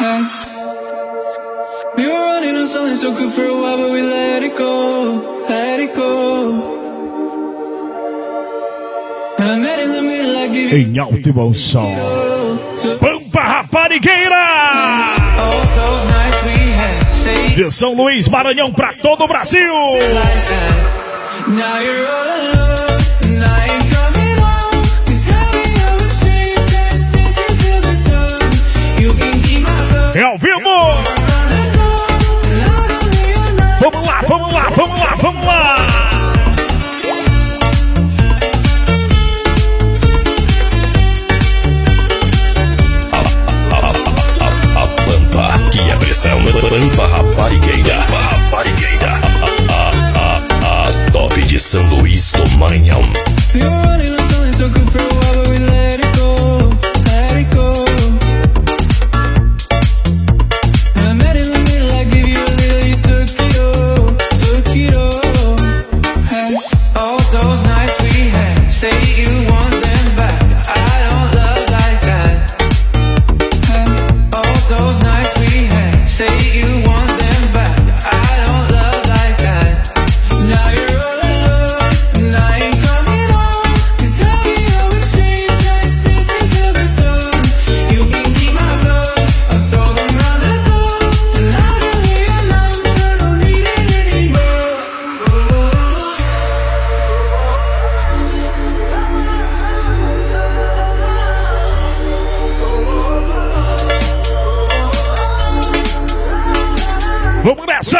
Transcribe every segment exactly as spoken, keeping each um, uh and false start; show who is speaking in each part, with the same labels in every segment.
Speaker 1: Hey. We were running on something so good for a while, but we let it go, let it go. And I met in the middle, I give you.
Speaker 2: Em alto e bom som. Pampa Raparigueira! De São Luís, Maranhão, pra todo o Brasil! É ao vivo! Vamos lá, vamos lá, vamos lá, vamos lá!
Speaker 3: A Pampa, que é pressão. Pampa Raparigueira, Raparigueira. A, a, a, a top de São Luís do Maranhão.
Speaker 2: Vamos nessa!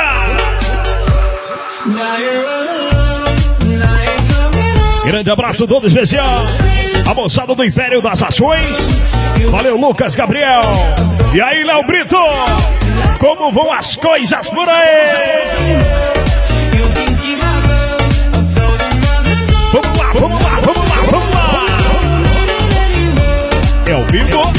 Speaker 2: Grande abraço todo especial. A moçada do Império das Ações. Valeu, Lucas Gabriel. E aí, Léo Brito? Como vão as coisas por aí? Vamos lá, vamos lá, vamos lá, vamos lá. É o vivo.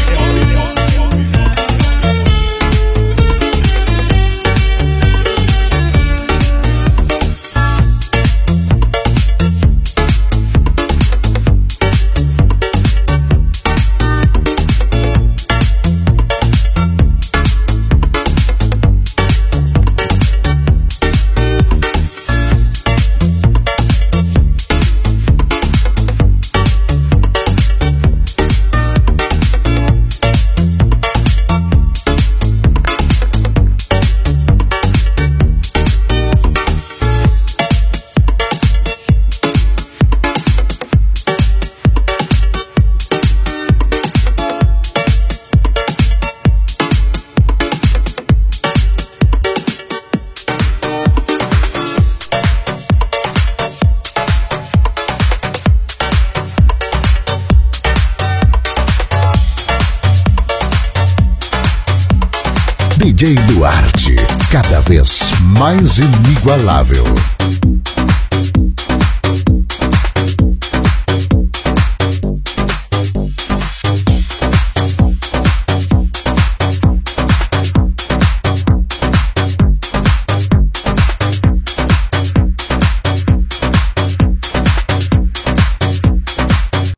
Speaker 4: D J Duarte, cada vez mais inigualável.